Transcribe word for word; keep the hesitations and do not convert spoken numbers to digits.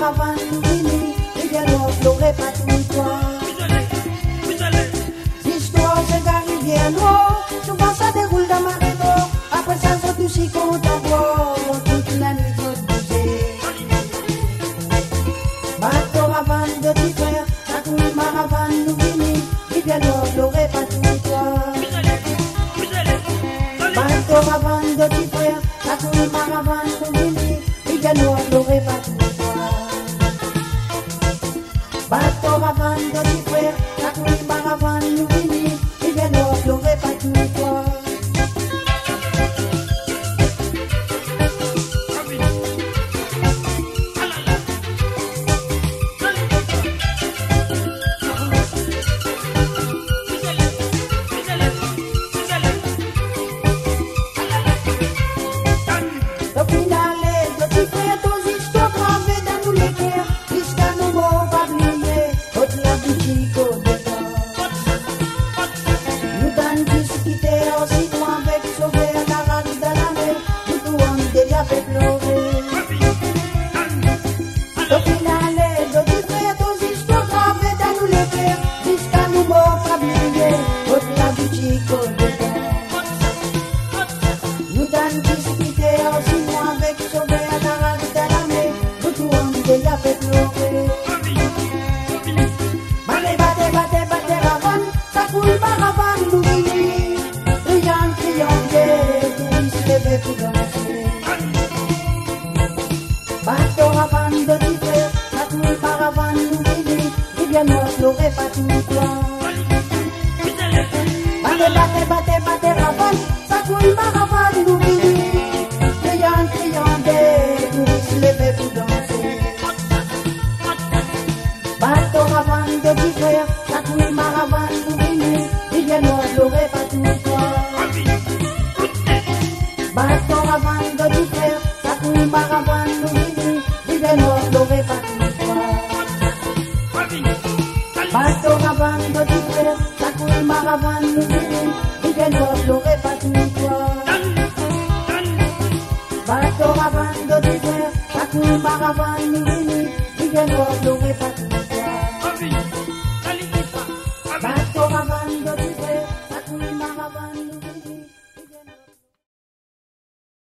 maravane nous vini, et bien nous pleurer pas tout toi. L'histoire c'est la rivière noire, souvent ça déroule dans ma rideau, après ça c'est tout si qu'on t'envoie, toute la nuit je bouger. Bateau ravane de petit frère, ça coule maravane nous vini, et bien nous pleurer pas tout toi. Bateau ravane de petit frère, ça coule maravane nous vini, et bien nous pleurer pas tout toi. Bateau ravane de petit frère, ça coule maravane nous vini, et bien nous pleurer pas tout toi. Bateau ravane de petit frère, ça coule maravane nous vini, et bien nous pleurer pas tout toi. Battez, battez, battez, battez ravane, ça coule maravane nous vini, criant, criant des touristes levés pour danser. Bateau ravane de petit frère, ça coule maravane nous vini, et bien nous pleurer pas tout toi. Bateau ravane de petit frère, ça coule maravane nous vini, et bien nous pleurer pas tout toi. Bateau ravane de petit frère, ça coule maravane nous vini, et bien nous pleurer pas tout toi. Bateau ravane de petit frère, ça coule maravane nous vini, et bien nous pleurer pas tout toi.